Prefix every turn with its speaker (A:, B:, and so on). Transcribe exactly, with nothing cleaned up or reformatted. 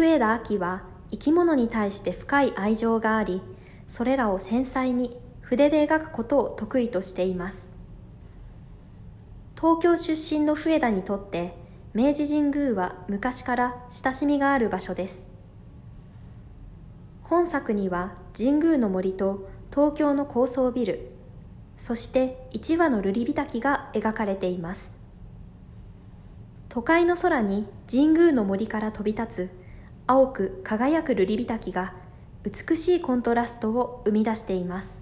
A: 笛田亜紀は生き物に対して深い愛情があり、それらを繊細に筆で描くことを得意としています。東京出身の笛田にとって明治神宮は昔から親しみがある場所です。本作には神宮の森と東京の高層ビル、そして一羽の瑠璃火滝が描かれています。都会の空に神宮の森から飛び立つ青く輝く瑠璃火滝が美しいコントラストを生み出しています。